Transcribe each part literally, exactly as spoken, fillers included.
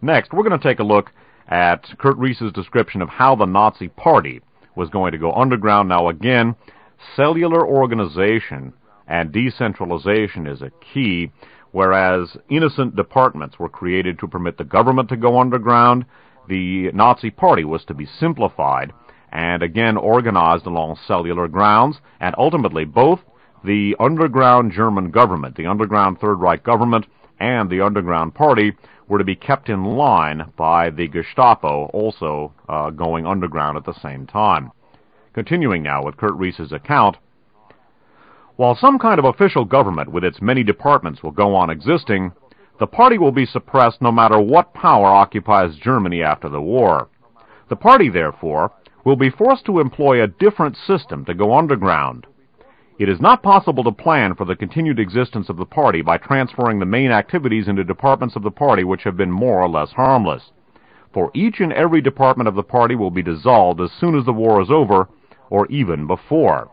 Next, we're going to take a look at Kurt Riess's description of how the Nazi Party was going to go underground. Now again, cellular organization and decentralization is a key, whereas innocent departments were created to permit the government to go underground. The Nazi Party was to be simplified and again organized along cellular grounds, and ultimately both the underground German government, the underground Third Reich government, and the underground party were to be kept in line by the Gestapo, also uh, going underground at the same time. Continuing now with Kurt Riess's account, while some kind of official government with its many departments will go on existing, the party will be suppressed no matter what power occupies Germany after the war. The party, therefore, will be forced to employ a different system to go underground. It is not possible to plan for the continued existence of the party by transferring the main activities into departments of the party which have been more or less harmless. For each and every department of the party will be dissolved as soon as the war is over, or even before.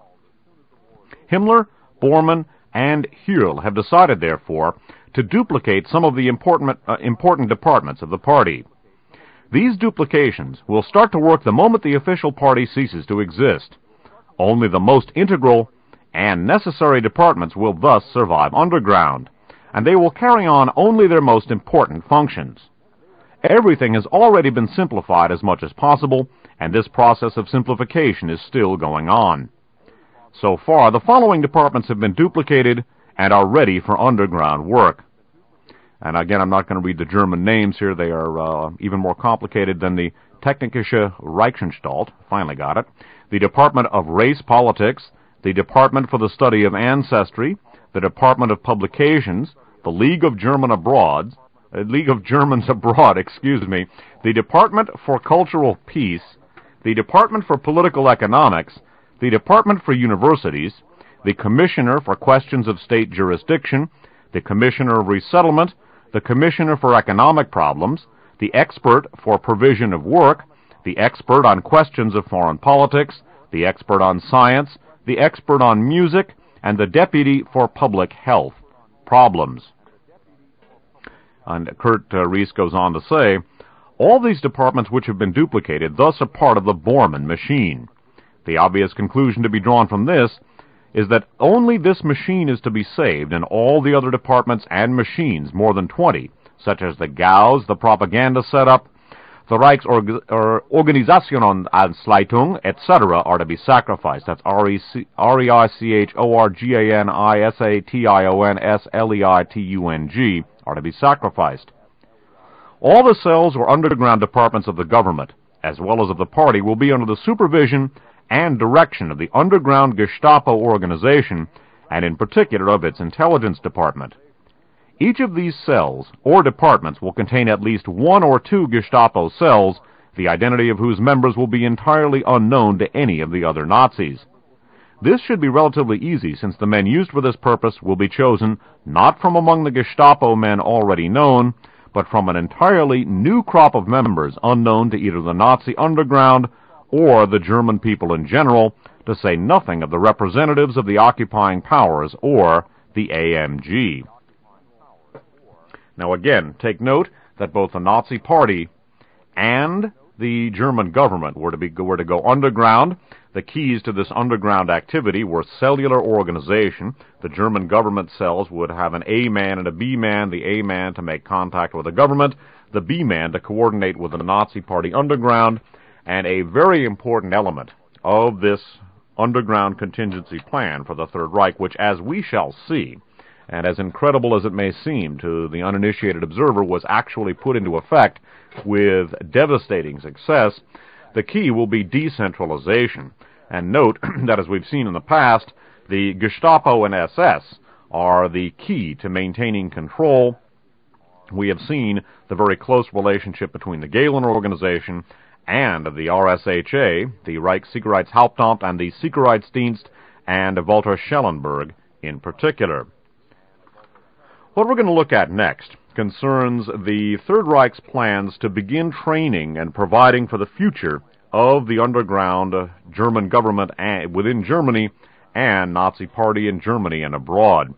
Himmler, Bormann, and Hürl have decided, therefore, to duplicate some of the important, uh, important departments of the party. These duplications will start to work the moment the official party ceases to exist. Only the most integral and necessary departments will thus survive underground, and they will carry on only their most important functions. Everything has already been simplified as much as possible, and this process of simplification is still going on. So far, the following departments have been duplicated and are ready for underground work. And again, I'm not going to read the German names here. They are uh, even more complicated than the Technische Reichenstalt, finally got it, the Department of Race Politics, the Department for the Study of Ancestry, the Department of Publications, the League of German Abroad, uh, League of Germans Abroad, excuse me, the Department for Cultural Peace, the Department for Political Economics, the Department for Universities, the Commissioner for Questions of State Jurisdiction, the Commissioner of Resettlement, the Commissioner for Economic Problems, the Expert for Provision of Work, the Expert on Questions of Foreign Politics, the Expert on Science, the Expert on Music, and the Deputy for Public Health Problems. And Kurt uh, Riess goes on to say, all these departments which have been duplicated thus are part of the Bormann machine. The obvious conclusion to be drawn from this is that only this machine is to be saved, and all the other departments and machines, more than twenty, such as the Gauss, the propaganda setup, the Reichsorganisationsleitung, et cetera, are to be sacrificed. That's R E I C H O R G A N I S A T I O N S L E I T U N G, are to be sacrificed. All the cells or underground departments of the government, as well as of the party, will be under the supervision and direction of the underground Gestapo organization, and in particular of its intelligence department. Each of these cells or departments will contain at least one or two Gestapo cells, the identity of whose members will be entirely unknown to any of the other Nazis. This should be relatively easy, since the men used for this purpose will be chosen not from among the Gestapo men already known, but from an entirely new crop of members unknown to either the Nazi underground or the German people in general, to say nothing of the representatives of the occupying powers or the A M G. Now again, take note that both the Nazi Party and the German government were to be were to go underground. The keys to this underground activity were cellular organization. The German government cells would have an A man and a B man, the A man to make contact with the government, the B man to coordinate with the Nazi Party underground, and a very important element of this underground contingency plan for the Third Reich, which, as we shall see, and as incredible as it may seem to the uninitiated observer, was actually put into effect with devastating success, the key will be decentralization. And note that, as we've seen in the past, the Gestapo and S S are the key to maintaining control. We have seen the very close relationship between the Gehlen organization and the R S H A, the Reichssicherheitshauptamt, and the Sicherheitsdienst, and Walter Schellenberg in particular. What we're going to look at next concerns the Third Reich's plans to begin training and providing for the future of the underground uh, German government and, within Germany, and Nazi Party in Germany and abroad.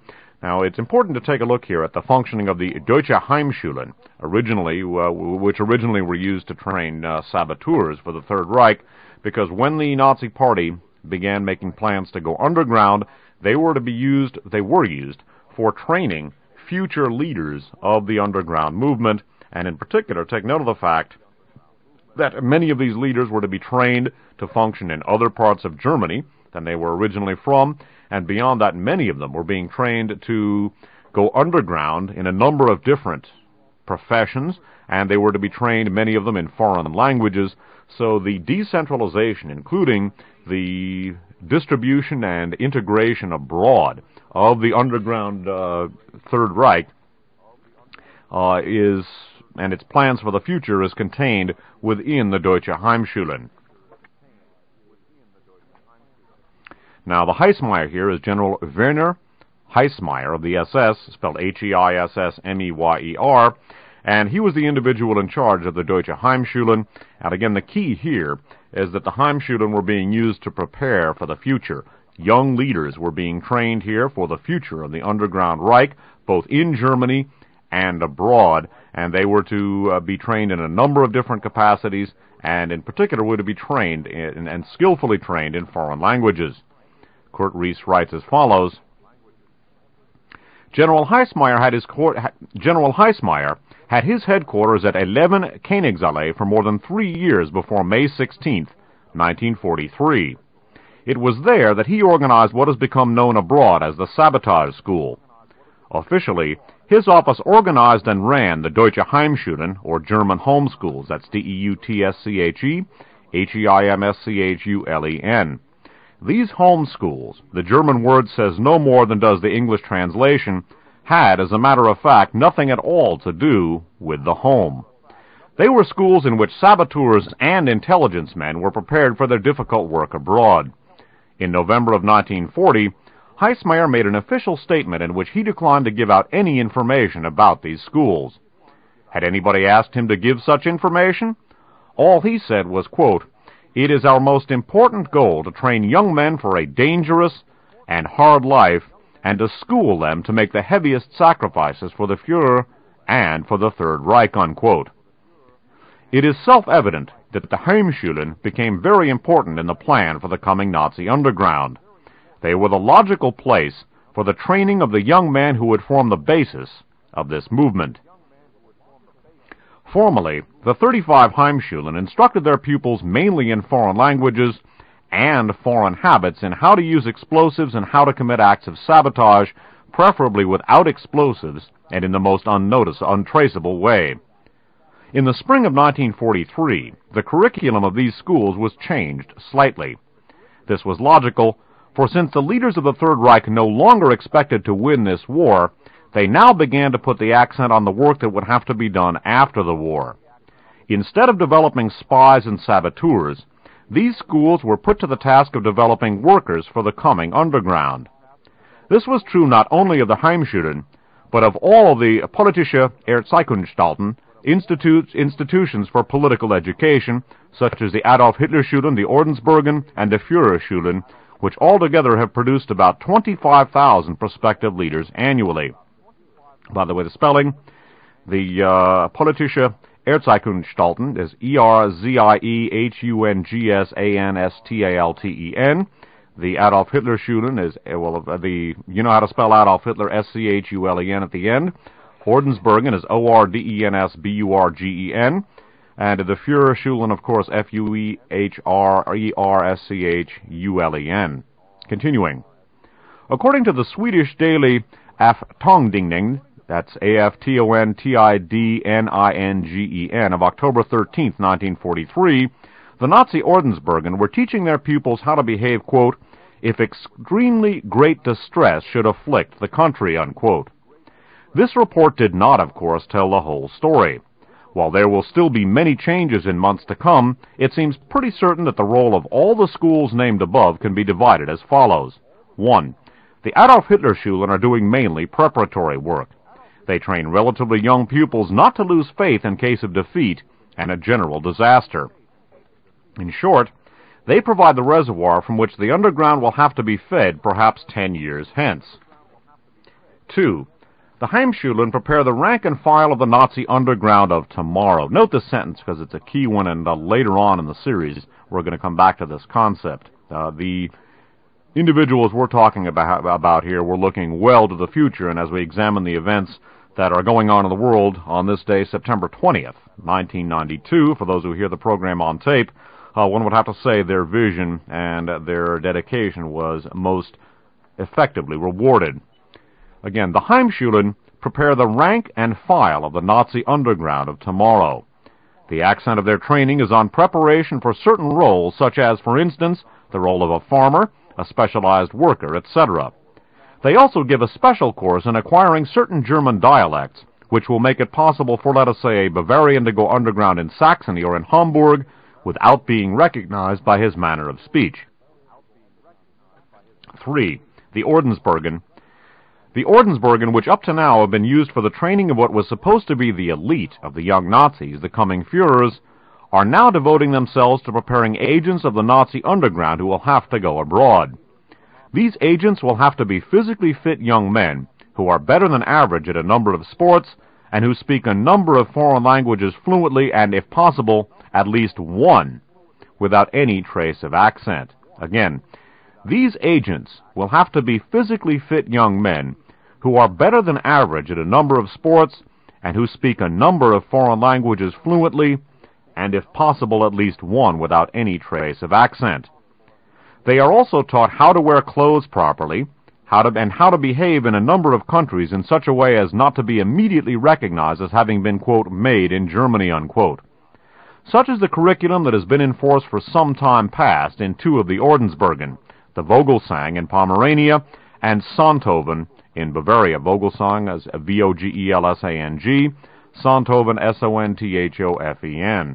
Now, it's important to take a look here at the functioning of the Deutsche Heimschulen, originally, uh, which originally were used to train uh, saboteurs for the Third Reich, because when the Nazi Party began making plans to go underground, they were to be used, they were used for training future leaders of the underground movement, and in particular, take note of the fact that many of these leaders were to be trained to function in other parts of Germany than they were originally from, and beyond that, many of them were being trained to go underground in a number of different professions, and they were to be trained, many of them, in foreign languages. So the decentralization, including the distribution and integration abroad of the underground uh, Third Reich, uh, is, and its plans for the future, is contained within the Deutsche Heimschulen. Now, the Heissmeyer here is General Werner Heissmeyer of the S S, spelled H E I S S M E Y E R, and he was the individual in charge of the Deutsche Heimschulen. And again, the key here is that the Heimschulen were being used to prepare for the future. Young leaders were being trained here for the future of the underground Reich, both in Germany and abroad, and they were to uh, be trained in a number of different capacities, and in particular were to be trained in, and skillfully trained in foreign languages. Kurt Riess writes as follows: General Heissmeyer had his General Heissmeyer had his headquarters at eleven Königsallee for more than three years before May sixteenth, nineteen forty-three. It was there that he organized what has become known abroad as the Sabotage School. Officially, his office organized and ran the Deutsche Heimschulen, or German home schools. That's D E U T S C H E, H E I M S C H U L E N. These home schools, the German word says no more than does the English translation, had, as a matter of fact, nothing at all to do with the home. They were schools in which saboteurs and intelligence men were prepared for their difficult work abroad. In November of nineteen forty, Heissmeyer made an official statement in which he declined to give out any information about these schools. Had anybody asked him to give such information? All he said was, quote, "It is our most important goal to train young men for a dangerous and hard life, and to school them to make the heaviest sacrifices for the Fuhrer and for the Third Reich," unquote. It is self-evident that the Heimschulen became very important in the plan for the coming Nazi underground. They were the logical place for the training of the young men who would form the basis of this movement. Formally, the thirty-five Heimschulen instructed their pupils mainly in foreign languages and foreign habits in how to use explosives and how to commit acts of sabotage, preferably without explosives and in the most unnoticed, untraceable way. In the spring of nineteen forty-three, the curriculum of these schools was changed slightly. This was logical, for since the leaders of the Third Reich no longer expected to win this war, they now began to put the accent on the work that would have to be done after the war. Instead of developing spies and saboteurs, these schools were put to the task of developing workers for the coming underground. This was true not only of the Heimschulen, but of all the Politische Erziehungsanstalten, institutes, institutions for political education, such as the Adolf Hitler Schulen, the Ordensburgen, and the Führerschulen, which altogether have produced about twenty-five thousand prospective leaders annually. By the way, the spelling, the uh, Politische Erziehungsanstalten is E R Z I E H U N G S A N S T A L T E N. The Adolf Hitler Schulen is, well, the, you know how to spell Adolf Hitler, S C H U L E N at the end. Ordensburgen is O R D E N S B U R G E N. And the Führerschulen, of course, F U E H R E R S C H U L E N. Continuing. According to the Swedish daily Aftongdingen, that's A F T O N T I D N I N G E N, of October thirteenth, nineteen forty-three, the Nazi Ordensburgen were teaching their pupils how to behave, quote, if extremely great distress should afflict the country, unquote. This report did not, of course, tell the whole story. While there will still be many changes in months to come, it seems pretty certain that the role of all the schools named above can be divided as follows. One, the Adolf Hitler Schulen are doing mainly preparatory work. They train relatively young pupils not to lose faith in case of defeat and a general disaster. In short, they provide the reservoir from which the underground will have to be fed perhaps ten years hence. Two, the Heimschulen prepare the rank and file of the Nazi underground of tomorrow. Note this sentence because it's a key one, and uh, later on in the series we're going to come back to this concept. Uh, the individuals we're talking about, about here, we're looking well to the future, and as we examine the events that are going on in the world on this day, September twentieth, nineteen ninety-two, for those who hear the program on tape, uh, one would have to say their vision and their dedication was most effectively rewarded. Again, the Heimschulen prepare the rank and file of the Nazi underground of tomorrow. The accent of their training is on preparation for certain roles, such as, for instance, the role of a farmer, a specialized worker, et cetera. They also give a special course in acquiring certain German dialects, which will make it possible for, let us say, a Bavarian to go underground in Saxony or in Hamburg without being recognized by his manner of speech. Three, the Ordensburgen. The Ordensburgen, which up to now have been used for the training of what was supposed to be the elite of the young Nazis, the coming Führers, are now devoting themselves to preparing agents of the Nazi underground who will have to go abroad. These agents will have to be physically fit young men who are better than average at a number of sports and who speak a number of foreign languages fluently and, if possible, at least one without any trace of accent. Again, these agents will have to be physically fit young men who are better than average at a number of sports and who speak a number of foreign languages fluently and, if possible, at least one without any trace of accent. They are also taught how to wear clothes properly, how to, and how to behave in a number of countries in such a way as not to be immediately recognized as having been, quote, made in Germany, unquote. Such is the curriculum that has been in force for some time past in two of the Ordensburgen, the Vogelsang in Pomerania and Sonthofen in Bavaria. Vogelsang is V O G E L S A N G, Sonthofen S O N T H O F E N.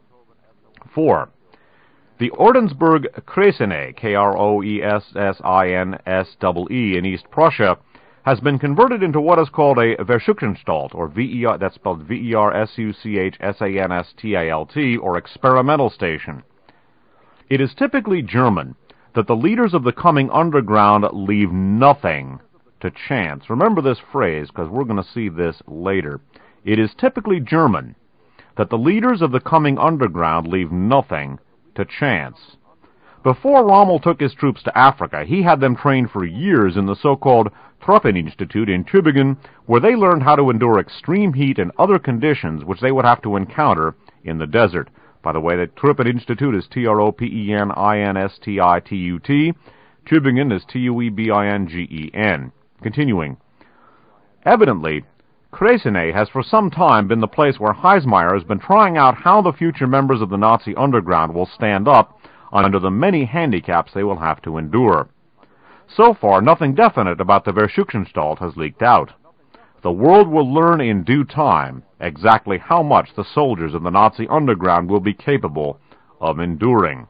Four, the Ordensburg Kreisene, K R O E S S I N S E E, in East Prussia, has been converted into what is called a Versuchsanstalt, or V E R, that's spelled V E R S U C H S A N S T A L T, or experimental station. It is typically German that the leaders of the coming underground leave nothing to chance. Remember this phrase, because we're going to see this later. It is typically German that the leaders of the coming underground leave nothing to chance. Before Rommel took his troops to Africa, he had them trained for years in the so-called Truppeninstitut in Tübingen, where they learned how to endure extreme heat and other conditions which they would have to encounter in the desert. By the way, the Truppeninstitut is T R O P E N I N S T I T U T. Tübingen is T U E B I N G E N. Continuing. Evidently, Kreisene has for some time been the place where Heismeyer has been trying out how the future members of the Nazi underground will stand up under the many handicaps they will have to endure. So far, nothing definite about the Versuchsanstalt has leaked out. The world will learn in due time exactly how much the soldiers of the Nazi underground will be capable of enduring.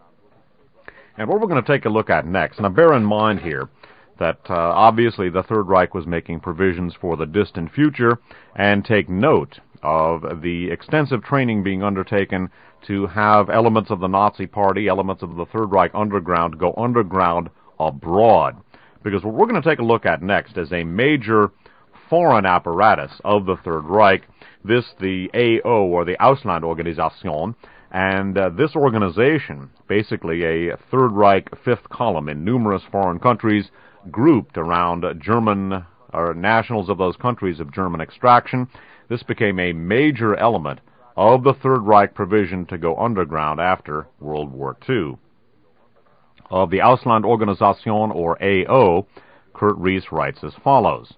And what we're going to take a look at next, now bear in mind here that uh, obviously the Third Reich was making provisions for the distant future, and take note of the extensive training being undertaken to have elements of the Nazi Party, elements of the Third Reich underground, go underground abroad. Because what we're going to take a look at next is a major foreign apparatus of the Third Reich, this the A O, or the Auslandorganisation, and uh, this organization, basically a Third Reich fifth column in numerous foreign countries, grouped around German, or nationals of those countries of German extraction. This became a major element of the Third Reich provision to go underground after World War Two. Of the Auslandorganisation, or A O, Kurt Riess writes as follows.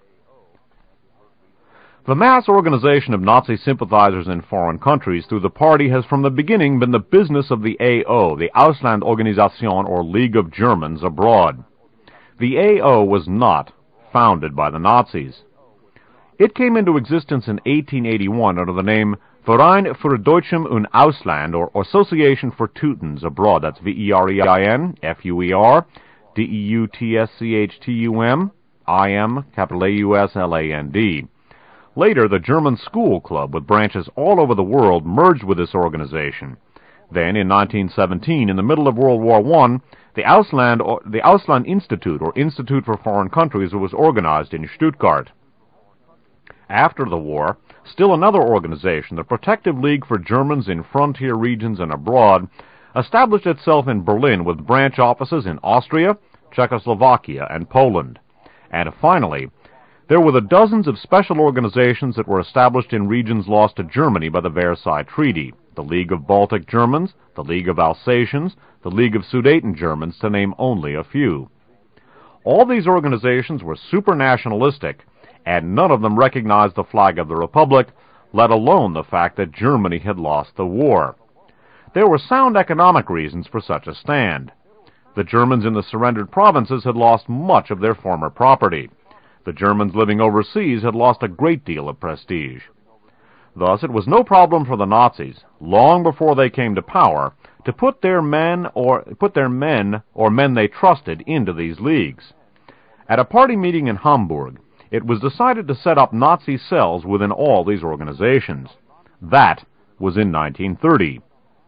The mass organization of Nazi sympathizers in foreign countries through the party has from the beginning been the business of the A O, the Auslandorganisation, or League of Germans Abroad. The A O was not founded by the Nazis. It came into existence in eighteen eighty-one under the name Verein für Deutschem und Ausland, or Association for Teutons Abroad. That's V E R E I N, F U E R, D E U T S C H T U M, I M, capital A U S L A N D. Later, the German School Club, with branches all over the world, merged with this organization. Then, in nineteen seventeen, in the middle of World War One, the Ausland, or, the Ausland Institute, or Institute for Foreign Countries, was organized in Stuttgart. After the war, still another organization, the Protective League for Germans in Frontier Regions and Abroad, established itself in Berlin with branch offices in Austria, Czechoslovakia, and Poland. And finally, there were the dozens of special organizations that were established in regions lost to Germany by the Versailles Treaty: the League of Baltic Germans, the League of Alsatians, the League of Sudeten Germans, to name only a few. All these organizations were super-nationalistic, and none of them recognized the flag of the Republic, let alone the fact that Germany had lost the war. There were sound economic reasons for such a stand. The Germans in the surrendered provinces had lost much of their former property. The Germans living overseas had lost a great deal of prestige. Thus, it was no problem for the Nazis, long before they came to power, to put their men or put their men or men they trusted into these leagues. At a party meeting in Hamburg, it was decided to set up Nazi cells within all these organizations. That was in nineteen thirty.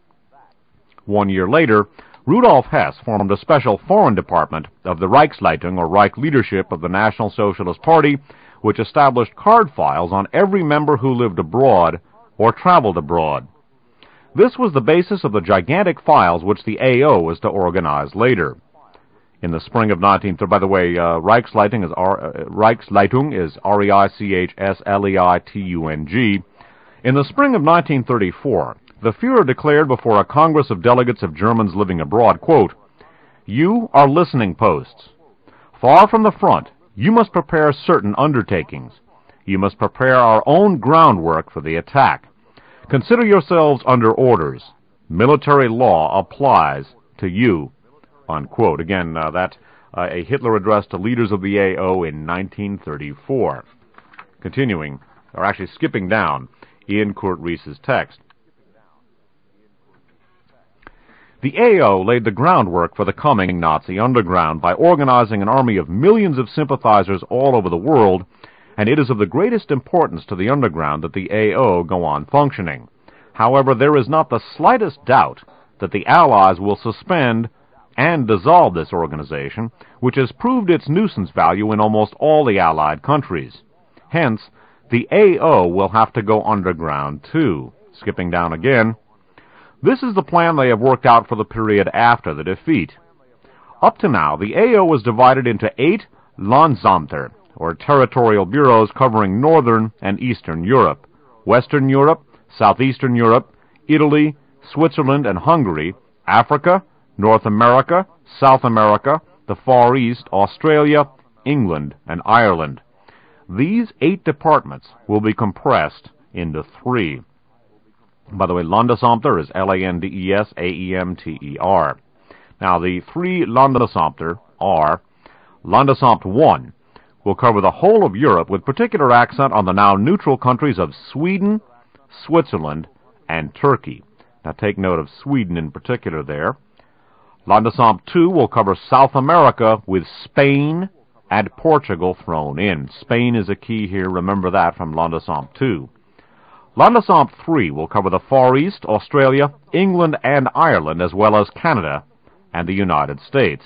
One year later, Rudolf Hess formed a special foreign department of the Reichsleitung, or Reich leadership of the National Socialist Party, which established card files on every member who lived abroad or traveled abroad. This was the basis of the gigantic files which the A O was to organize later. In the spring of nineteen thirty, by the way, uh, Reichsleitung is R, uh, Reichsleitung is R E I C H S L E I T U N G. In the spring of nineteen thirty-four, the Führer declared before a Congress of delegates of Germans living abroad, quote, "You are listening posts. Far from the front, you must prepare certain undertakings. You must prepare our own groundwork for the attack. Consider yourselves under orders. Military law applies to you." Unquote. Again, uh, that uh, a Hitler address to leaders of the A O in nineteen thirty-four. Continuing, or actually skipping down, in Kurt Riess's text. The A O laid the groundwork for the coming Nazi underground by organizing an army of millions of sympathizers all over the world, and it is of the greatest importance to the underground that the A O go on functioning. However, there is not the slightest doubt that the Allies will suspend and dissolve this organization, which has proved its nuisance value in almost all the Allied countries. Hence, the A O will have to go underground too. Skipping down again. This is the plan they have worked out for the period after the defeat. Up to now, the A O was divided into eight Landsamter, or territorial bureaus covering Northern and Eastern Europe, Western Europe, Southeastern Europe, Italy, Switzerland and Hungary, Africa, North America, South America, the Far East, Australia, England, and Ireland. These eight departments will be compressed into three. By the way, Landesamter is L A N D E S A E M T E R. Now, the three Landesamter are: Landesamt one will cover the whole of Europe with particular accent on the now neutral countries of Sweden, Switzerland, and Turkey. Now, take note of Sweden in particular there. Landesamt two will cover South America with Spain and Portugal thrown in. Spain is a key here, remember that from Landesamt two. Landesamt three will cover the Far East, Australia, England, and Ireland, as well as Canada and the United States.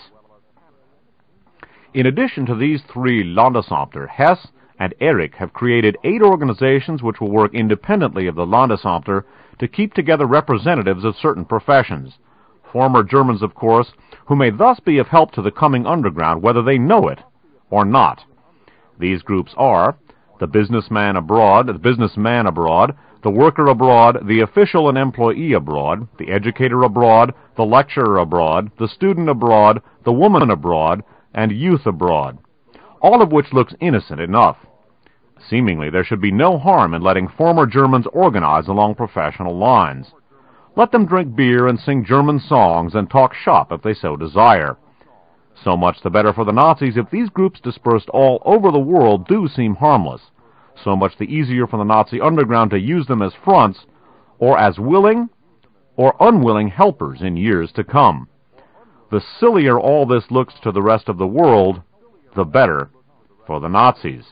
In addition to these three Landesamter, Hess and Erich have created eight organizations which will work independently of the Landesamter to keep together representatives of certain professions. Former Germans, of course, who may thus be of help to the coming underground, whether they know it or not. These groups are the businessman abroad, the businessman abroad, the worker abroad, the official and employee abroad, the educator abroad, the lecturer abroad, the student abroad, the woman abroad, and youth abroad, all of which looks innocent enough. Seemingly, there should be no harm in letting former Germans organize along professional lines. Let them drink beer and sing German songs and talk shop if they so desire. So much the better for the Nazis if these groups dispersed all over the world do seem harmless. So much the easier for the Nazi underground to use them as fronts, or as willing or unwilling helpers in years to come. The sillier all this looks to the rest of the world, the better for the Nazis.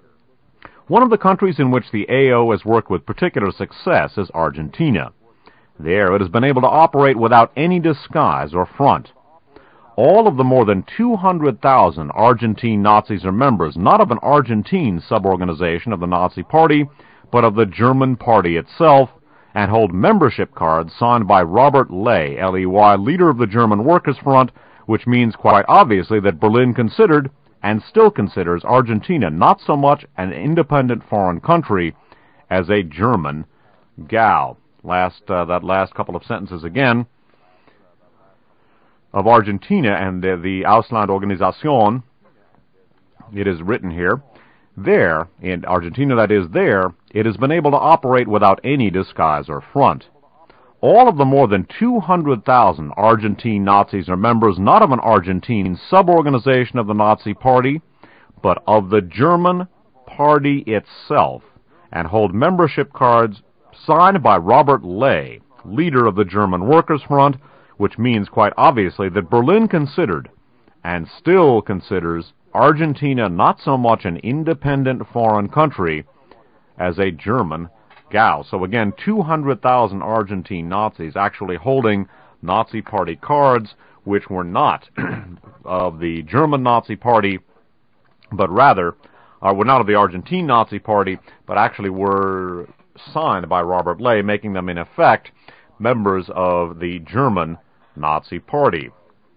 One of the countries in which the A O has worked with particular success is Argentina. There, it has been able to operate without any disguise or front. All of the more than two hundred thousand Argentine Nazis are members, not of an Argentine suborganization of the Nazi Party, but of the German Party itself, and hold membership cards signed by Robert Ley, L E Y, leader of the German Workers' Front, which means quite obviously that Berlin considered, and still considers, Argentina not so much an independent foreign country as a German Gau. Last, uh, that last couple of sentences again, of Argentina and uh, the Auslandorganisation, it is written here, there, in Argentina that is there, it has been able to operate without any disguise or front. All of the more than two hundred thousand Argentine Nazis are members not of an Argentine suborganization of the Nazi Party, but of the German Party itself, and hold membership cards signed by Robert Ley, leader of the German Workers' Front, which means quite obviously that Berlin considered, and still considers, Argentina not so much an independent foreign country as a German Gau. So again, two hundred thousand Argentine Nazis actually holding Nazi Party cards, which were not of the German Nazi Party, but rather, uh, were not of the Argentine Nazi Party, but actually were signed by Robert Ley, making them in effect members of the German Nazi Party.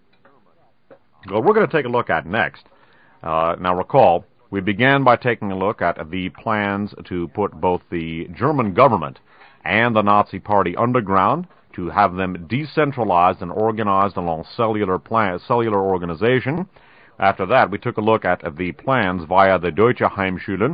Well, we're going to take a look at next. Uh, now recall, we began by taking a look at the plans to put both the German government and the Nazi Party underground, to have them decentralized and organized along cellular plan, cellular organization. After that, we took a look at the plans via the Deutsche Heimschulen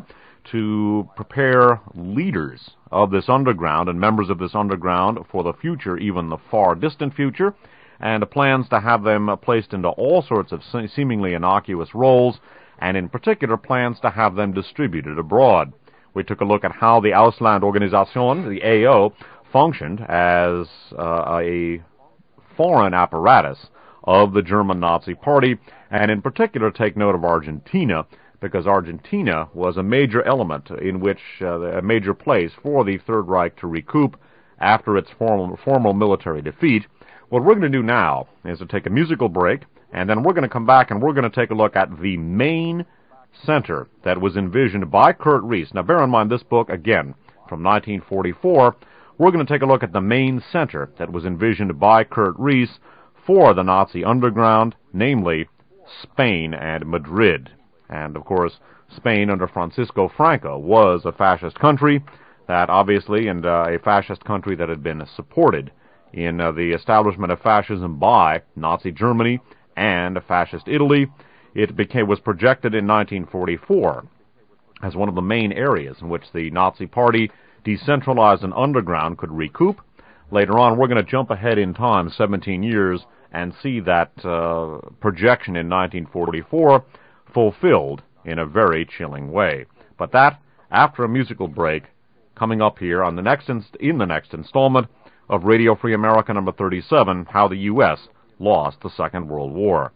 to prepare leaders of this underground and members of this underground for the future, even the far distant future, and plans to have them placed into all sorts of seemingly innocuous roles, and in particular plans to have them distributed abroad. We took a look at how the Auslandorganisation, the A O, functioned as uh, a foreign apparatus of the German Nazi Party, and in particular take note of Argentina, because Argentina was a major element in which, uh, a major place for the Third Reich to recoup after its formal, formal military defeat. What we're going to do now is to take a musical break, and then we're going to come back and we're going to take a look at the main center that was envisioned by Kurt Riess. Now bear in mind, this book, again, from nineteen forty-four, we're going to take a look at the main center that was envisioned by Kurt Riess for the Nazi underground, namely Spain and Madrid. And, of course, Spain under Francisco Franco was a fascist country, that obviously, and uh, a fascist country that had been supported in uh, the establishment of fascism by Nazi Germany and fascist Italy. It became was projected in nineteen forty-four as one of the main areas in which the Nazi Party, decentralized and underground, could recoup. Later on, we're going to jump ahead in time seventeen years and see that uh, projection in nineteen forty-four fulfilled in a very chilling way. But that, after a musical break, coming up here on the next inst- in the next installment of Radio Free America number thirty-seven, How the U S Lost the Second World War.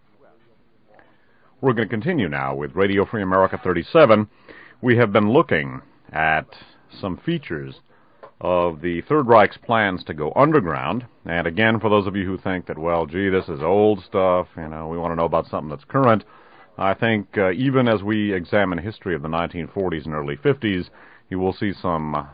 We're going to continue now with Radio Free America thirty-seven. We have been looking at some features of the Third Reich's plans to go underground. And again, for those of you who think that, well, gee, this is old stuff, you know, we want to know about something that's current, I think uh, even as we examine history of the nineteen forties and early fifties, you will see some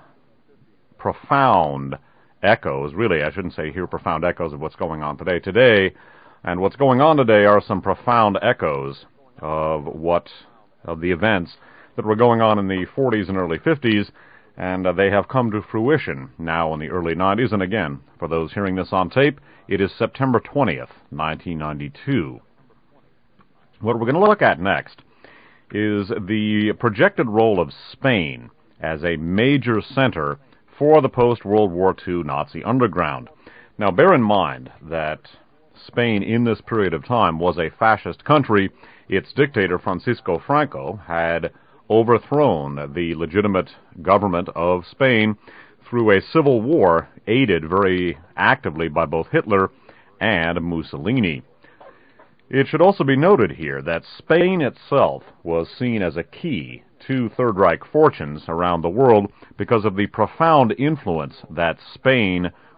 profound echoes, really, I shouldn't say here profound echoes of what's going on today. Today, and what's going on today are some profound echoes of what, of the events that were going on in the forties and early fifties, and uh, they have come to fruition now in the early nineties. And again, for those hearing this on tape, it is September twentieth, nineteen ninety-two. What we're going to look at next is the projected role of Spain as a major center for the post-World War Two Nazi underground. Now, bear in mind that Spain, in this period of time, was a fascist country. Its dictator, Francisco Franco, had overthrown the legitimate government of Spain through a civil war aided very actively by both Hitler and Mussolini. It should also be noted here that Spain itself was seen as a key to Third Reich fortunes around the world because of the profound influence that Spain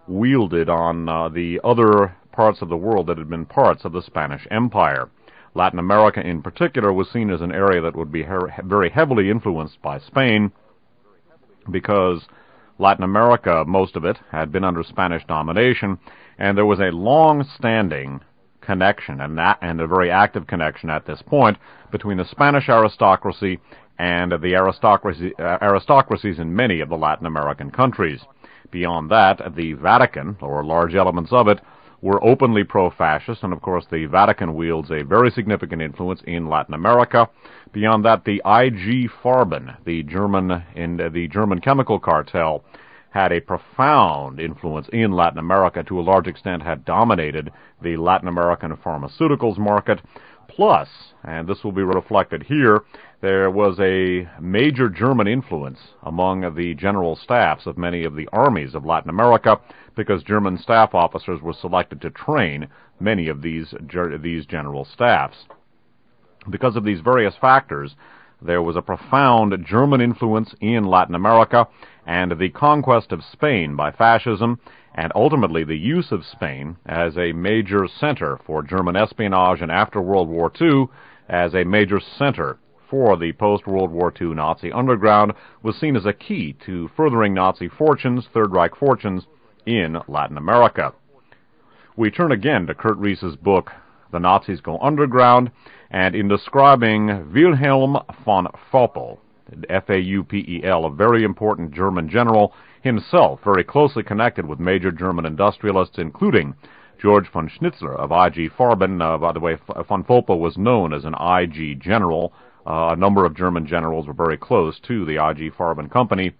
wielded on uh, the other parts of the world that had been parts of the Spanish Empire. Latin America in particular was seen as an area that would be her- very heavily influenced by Spain, because Latin America, most of it, had been under Spanish domination, and there was a long-standing connection, and, that, and a very active connection at this point, between the Spanish aristocracy and the aristocracy, uh, aristocracies in many of the Latin American countries. Beyond that, the Vatican, or large elements of it, were openly pro-fascist, and of course the Vatican wields a very significant influence in Latin America. Beyond that, the I G Farben, the German in uh, the German chemical cartel, had a profound influence in Latin America, to a large extent had dominated the Latin American pharmaceuticals market. Plus, and this will be reflected here, there was a major German influence among the general staffs of many of the armies of Latin America, because German staff officers were selected to train many of these these general staffs. Because of these various factors, there was a profound German influence in Latin America, and the conquest of Spain by fascism, and ultimately the use of Spain as a major center for German espionage, and after World War Two as a major center for the post-World War Two Nazi underground, was seen as a key to furthering Nazi fortunes, Third Reich fortunes, in Latin America. We turn again to Kurt Riess's book, The Nazis Go Underground, and in describing Wilhelm von Faupel, F A U P E L, a very important German general, himself very closely connected with major German industrialists, including George von Schnitzler of I G Farben. Uh, by the way, von Faupel was known as an I G general. Uh, a number of German generals were very close to the I G Farben company.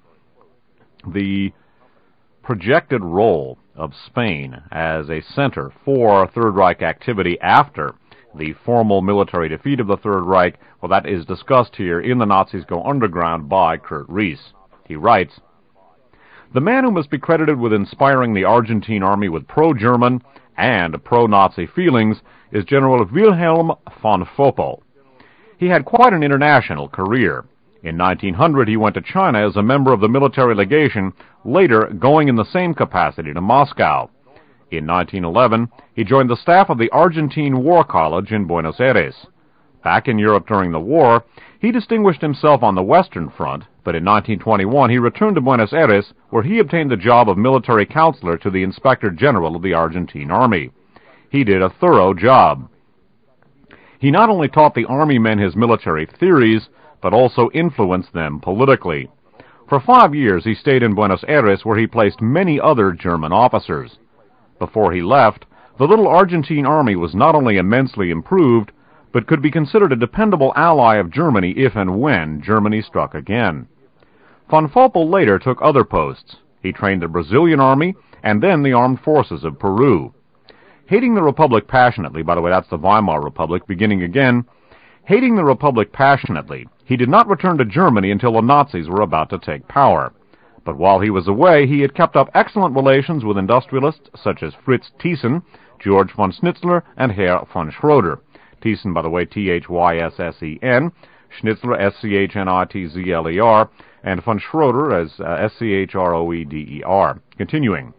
The projected role of Spain as a center for Third Reich activity after the formal military defeat of the Third Reich, well, that is discussed here in The Nazis Go Underground by Kurt Riess. He writes, "The man who must be credited with inspiring the Argentine army with pro-German and pro-Nazi feelings is General Wilhelm von Faupel. He had quite an international career. In nineteen hundred, he went to China as a member of the military legation, later going in the same capacity to Moscow. In nineteen eleven, he joined the staff of the Argentine War College in Buenos Aires. Back in Europe during the war, he distinguished himself on the Western Front, but in nineteen twenty-one he returned to Buenos Aires, where he obtained the job of military counselor to the Inspector General of the Argentine Army. He did a thorough job. He not only taught the Army men his military theories, but also influenced them politically. For five years he stayed in Buenos Aires, where he placed many other German officers. Before he left, the little Argentine army was not only immensely improved, but could be considered a dependable ally of Germany if and when Germany struck again. Von Faupel later took other posts. He trained the Brazilian army, and then the armed forces of Peru. Hating the Republic passionately, by the way, that's the Weimar Republic, beginning again, hating the Republic passionately, he did not return to Germany until the Nazis were about to take power. But while he was away, he had kept up excellent relations with industrialists such as Fritz Thyssen, George von Schnitzler, and Herr von Schroeder. Thyssen, by the way, T H Y S S E N, Schnitzler, S C H N I T Z L E R, and von Schroeder as uh, S C H R O E D E R. Continuing.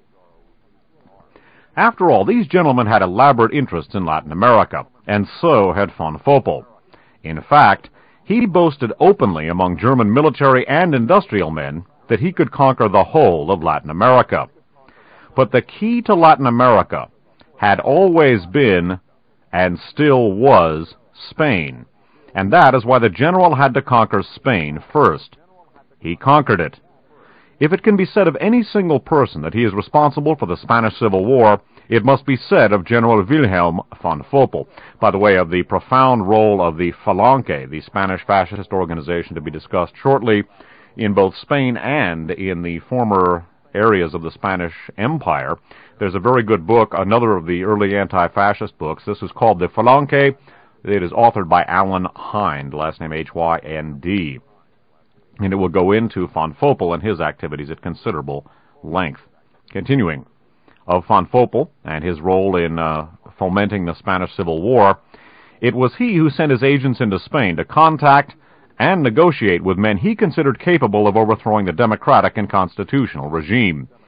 After all, these gentlemen had elaborate interests in Latin America, and so had von Faupel. In fact, he boasted openly among German military and industrial men that he could conquer the whole of Latin America. But the key to Latin America had always been, and still was, Spain, and that is why the general had to conquer Spain first. He conquered it. If it can be said of any single person that he is responsible for the Spanish Civil War, it must be said of General Wilhelm von Faupel. By the way, of the profound role of the Falange, the Spanish fascist organization to be discussed shortly, in both Spain and in the former areas of the Spanish Empire. There's a very good book, another of the early anti-fascist books. This is called The Falange. It is authored by Alan Hynd, last name H Y N D. And it will go into von Faupel and his activities at considerable length. Continuing. Of von Faupel and his role in uh, fomenting the Spanish Civil War, it was he who sent his agents into Spain to contact and negotiate with men he considered capable of overthrowing the democratic and constitutional regime.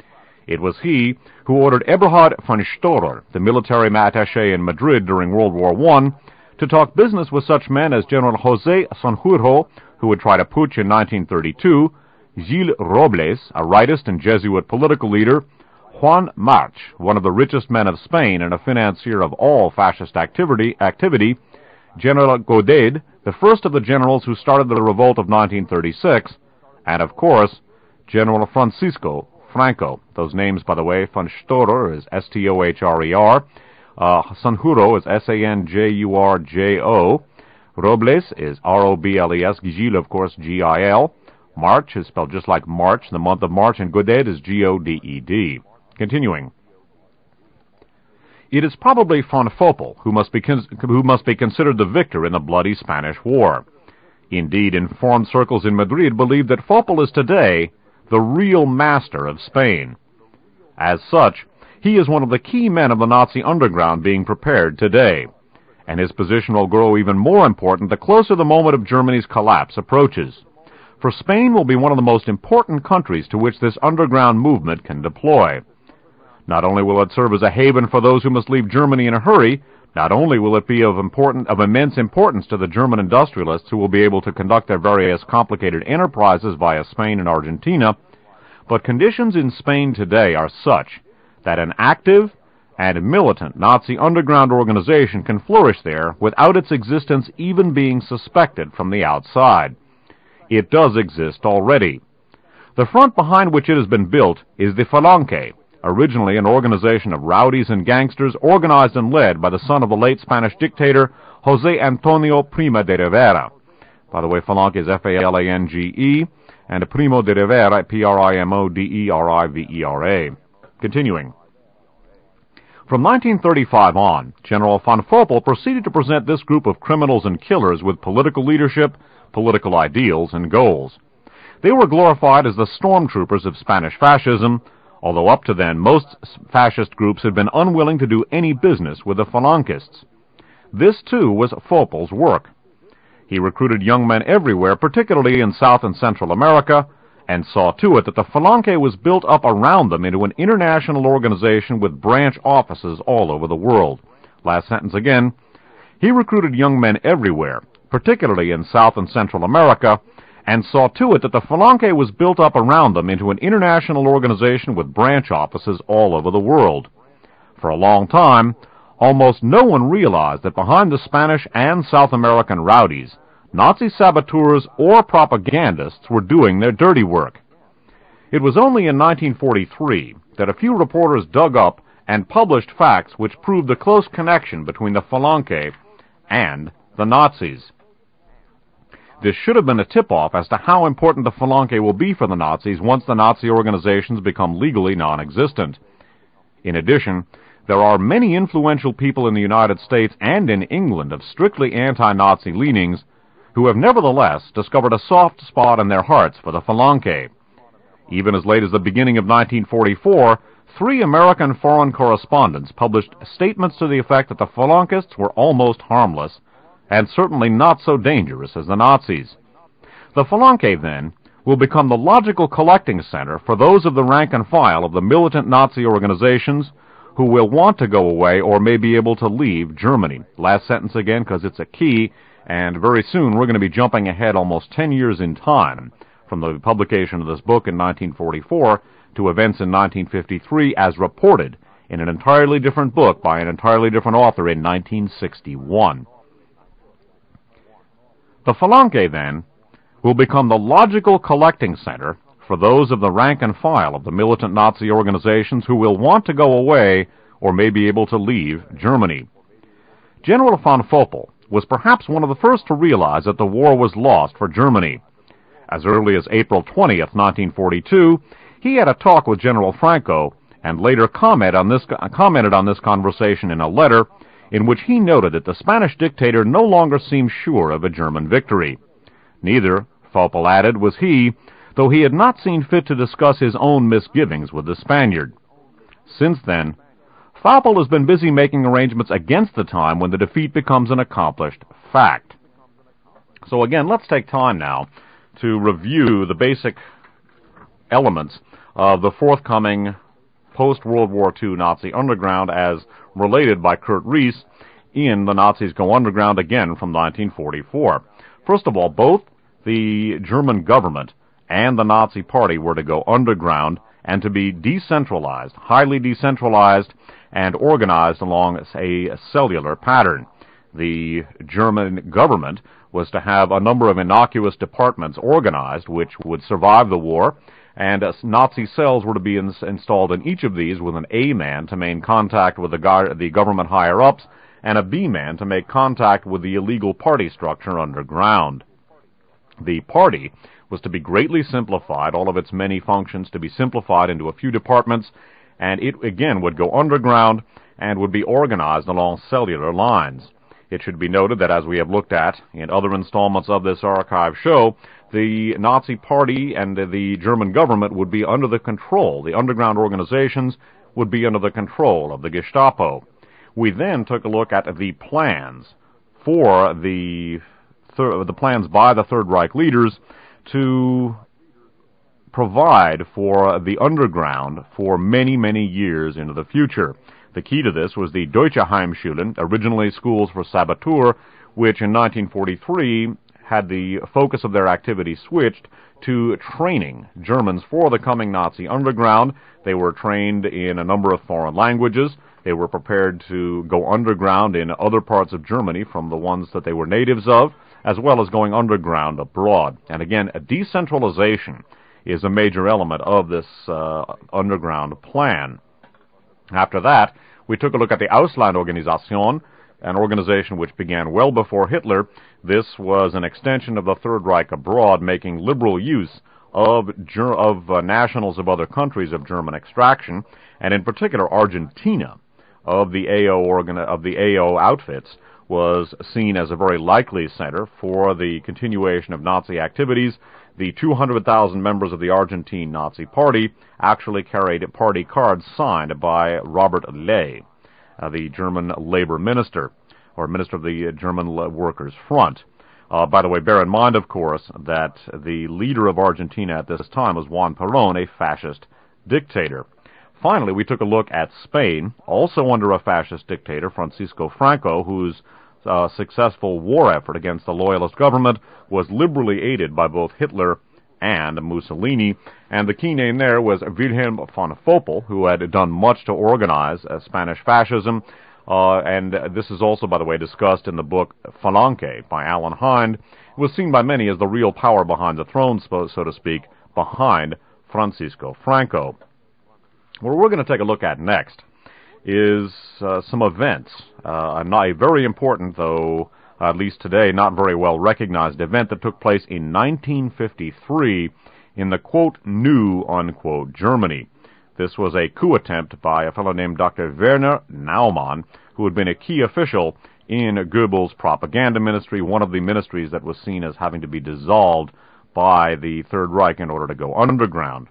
It was he who ordered Eberhard von Storer, the military attaché in Madrid during World War One, to talk business with such men as General José Sanjurjo, who would try to putsch in nineteen thirty-two, Gil Robles, a rightist and Jesuit political leader, Juan March, one of the richest men of Spain and a financier of all fascist activity, activity, General Goded, the first of the generals who started the revolt of nineteen thirty-six, and, of course, General Francisco Franco. Those names, by the way, von Storer is S T O H R E R, uh, Sanjurjo is S A N J U R J O, Robles is R O B L E S, Gil, of course, G I L, March is spelled just like March, the month of March, and Goded is G O D E D. Continuing. It is probably von Foppel who must be con- who must be considered the victor in the bloody Spanish War. Indeed, informed circles in Madrid believe that Foppel is today the real master of Spain. As such, he is one of the key men of the Nazi underground being prepared today, and his position will grow even more important the closer the moment of Germany's collapse approaches. For Spain will be one of the most important countries to which this underground movement can deploy. Not only will it serve as a haven for those who must leave Germany in a hurry, not only will it be of important, of immense importance to the German industrialists who will be able to conduct their various complicated enterprises via Spain and Argentina, but conditions in Spain today are such that an active and militant Nazi underground organization can flourish there without its existence even being suspected from the outside. It does exist already. The front behind which it has been built is the Falange, originally an organization of rowdies and gangsters organized and led by the son of the late Spanish dictator José Antonio Primo de Rivera. By the way, Falange is F A L A N G E, and Primo de Rivera, P R I M O D E R I V E R A. Continuing. From nineteen thirty-five on, General von Foppel proceeded to present this group of criminals and killers with political leadership, political ideals, and goals. They were glorified as the stormtroopers of Spanish fascism, although up to then most fascist groups had been unwilling to do any business with the Falangists. This, too, was Foppel's work. He recruited young men everywhere, particularly in South and Central America, and saw to it that the Falange was built up around them into an international organization with branch offices all over the world. Last sentence again. He recruited young men everywhere, particularly in South and Central America, and saw to it that the Falange was built up around them into an international organization with branch offices all over the world. For a long time, almost no one realized that behind the Spanish and South American rowdies, Nazi saboteurs or propagandists were doing their dirty work. It was only in nineteen forty-three that a few reporters dug up and published facts which proved the close connection between the Falange and the Nazis. This should have been a tip-off as to how important the Falange will be for the Nazis once the Nazi organizations become legally non-existent. In addition, there are many influential people in the United States and in England of strictly anti-Nazi leanings who have nevertheless discovered a soft spot in their hearts for the Falange. Even as late as the beginning of nineteen forty-four, three American foreign correspondents published statements to the effect that the Phalangists were almost harmless, and certainly not so dangerous as the Nazis. The Falange, then, will become the logical collecting center for those of the rank and file of the militant Nazi organizations who will want to go away or may be able to leave Germany. Last sentence again, because it's a key, and very soon we're going to be jumping ahead almost ten years in time from the publication of this book in nineteen forty-four to events in nineteen fifty-three as reported in an entirely different book by an entirely different author in nineteen sixty-one. The Falange, then, will become the logical collecting center for those of the rank and file of the militant Nazi organizations who will want to go away or may be able to leave Germany. General von Foppel was perhaps one of the first to realize that the war was lost for Germany. As early as April twentieth, nineteen forty-two, he had a talk with General Franco and later comment on this, commented on this conversation in a letter in which he noted that the Spanish dictator no longer seemed sure of a German victory. Neither, Foppel added, was he, though he had not seen fit to discuss his own misgivings with the Spaniard. Since then, Foppel has been busy making arrangements against the time when the defeat becomes an accomplished fact. So again, let's take time now to review the basic elements of the forthcoming post-World War Two Nazi underground as related by Kurt Riess in The Nazis Go Underground Again from nineteen forty-four. First of all, both the German government and the Nazi Party were to go underground and to be decentralized, highly decentralized, and organized along a cellular pattern. The German government was to have a number of innocuous departments organized which would survive the war, and uh, Nazi cells were to be ins- installed in each of these with an A man to maintain contact with the, go- the government higher-ups, and a B man to make contact with the illegal party structure underground. The party was to be greatly simplified, all of its many functions to be simplified into a few departments, and it again would go underground and would be organized along cellular lines. It should be noted that, as we have looked at in other installments of this archive show, the Nazi Party and the German government would be under the control, the underground organizations would be under the control of the Gestapo. We then took a look at the plans for the thir- the plans by the Third Reich leaders to provide for the underground for many, many years into the future. The key to this was the Deutsche Heimschulen, originally schools for saboteur, which in nineteen forty-three had the focus of their activity switched to training Germans for the coming Nazi underground. They were trained in a number of foreign languages. They were prepared to go underground in other parts of Germany from the ones that they were natives of, as well as going underground abroad. And again, a decentralization is a major element of this uh, underground plan. After that, we took a look at the Auslandorganisation, an organization which began well before Hitler. This was an extension of the Third Reich abroad, making liberal use of ger- of uh, nationals of other countries of German extraction, and in particular Argentina, of the A O organ- of the A O outfits, was seen as a very likely center for the continuation of Nazi activities. The two hundred thousand members of the Argentine Nazi Party actually carried party cards signed by Robert Ley, uh, the German labor minister, or minister of the German Workers' Front. Uh, by the way, bear in mind, of course, that the leader of Argentina at this time was Juan Perón, a fascist dictator. Finally, we took a look at Spain, also under a fascist dictator, Francisco Franco, whose uh, successful war effort against the loyalist government was liberally aided by both Hitler and Mussolini, and the key name there was Wilhelm von Foppel, who had done much to organize uh, Spanish fascism, uh, and this is also, by the way, discussed in the book Falange by Alan Hind. It was seen by many as the real power behind the throne, so to speak, behind Francisco Franco. What we're going to take a look at next is uh, some events. Uh, not a very important, though, at least today, not very well recognized event that took place in nineteen fifty-three in the, quote, new, unquote, Germany. This was a coup attempt by a fellow named Doctor Werner Naumann, who had been a key official in Goebbels' propaganda ministry, one of the ministries that was seen as having to be dissolved by the Third Reich in order to go underground.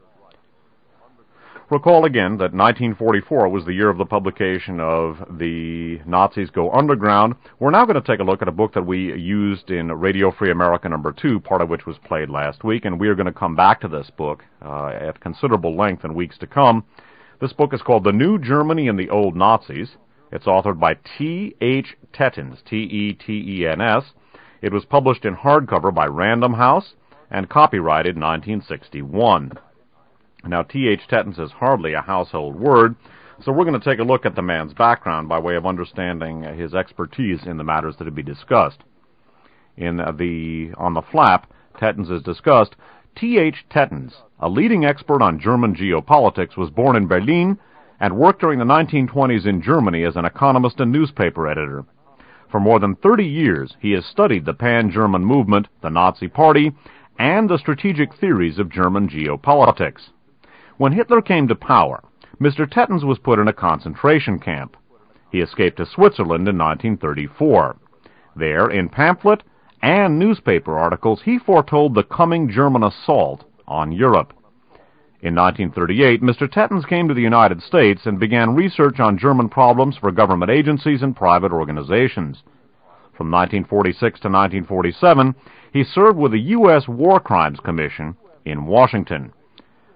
Recall again that nineteen forty-four was the year of the publication of The Nazis Go Underground. We're now going to take a look at a book that we used in Radio Free America number two, part of which was played last week, and we are going to come back to this book uh, at considerable length in weeks to come. This book is called The New Germany and the Old Nazis. It's authored by T H Tettens, T E T E N S. It was published in hardcover by Random House and copyrighted nineteen sixty-one. Now, T H Tettens is hardly a household word, so we're going to take a look at the man's background by way of understanding his expertise in the matters that will be discussed. In the on the flap, Tettens is discussed. T H Tettens, a leading expert on German geopolitics, was born in Berlin and worked during the nineteen twenties in Germany as an economist and newspaper editor. For more than thirty years, he has studied the pan-German movement, the Nazi Party, and the strategic theories of German geopolitics. When Hitler came to power, Mister Tettens was put in a concentration camp. He escaped to Switzerland in nineteen thirty-four. There, in pamphlet and newspaper articles, he foretold the coming German assault on Europe. In nineteen thirty-eight, Mister Tettens came to the United States and began research on German problems for government agencies and private organizations. From nineteen forty-six to nineteen forty-seven, he served with the U S War Crimes Commission in Washington.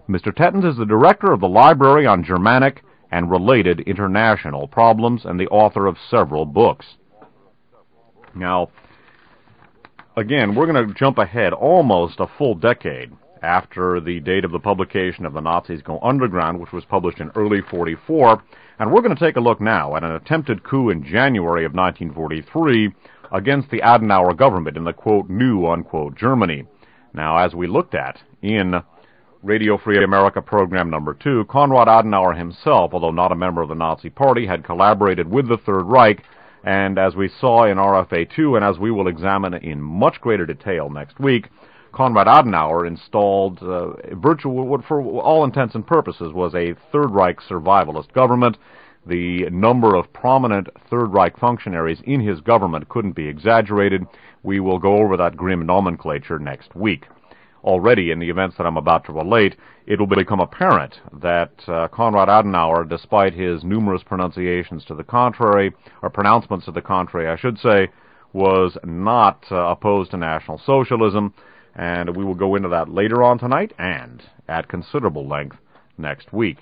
Mister Tettens is the director of the Library on Germanic and Related International Problems and the author of several books. Now, again, we're going to jump ahead almost a full decade after the date of the publication of The Nazis Go Underground, which was published in early forty-four, and we're going to take a look now at an attempted coup in January of nineteen forty-three against the Adenauer government in the, quote, new, unquote, Germany. Now, as we looked at in Radio Free America program number two, Konrad Adenauer himself, although not a member of the Nazi Party, had collaborated with the Third Reich, and as we saw in R F A two, and as we will examine in much greater detail next week, Konrad Adenauer installed uh, virtual, what for all intents and purposes was a Third Reich survivalist government. The number of prominent Third Reich functionaries in his government couldn't be exaggerated. We will go over that grim nomenclature next week. Already in the events that I'm about to relate, it will become apparent that uh, Konrad Adenauer, despite his numerous pronunciations to the contrary, or pronouncements to the contrary, I should say, was not uh, opposed to National Socialism, and we will go into that later on tonight and at considerable length next week.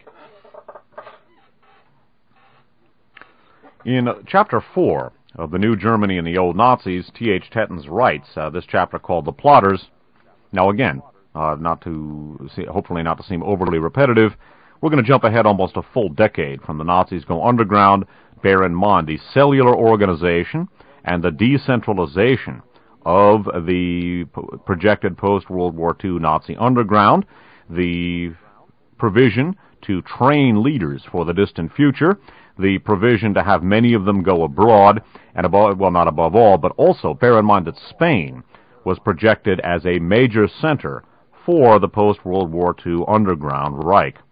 In Chapter four of The New Germany and the Old Nazis, T H Tettens writes, uh, this chapter called The Plotters. Now again, uh, not to see, hopefully not to seem overly repetitive, we're going to jump ahead almost a full decade from the Nazis Go Underground. Bear in mind the cellular organization and the decentralization of the projected post-World War Two Nazi underground, the provision to train leaders for the distant future, the provision to have many of them go abroad, and above, well, not above all, but also bear in mind that Spain was projected as a major center for the post-World War Two underground Reich.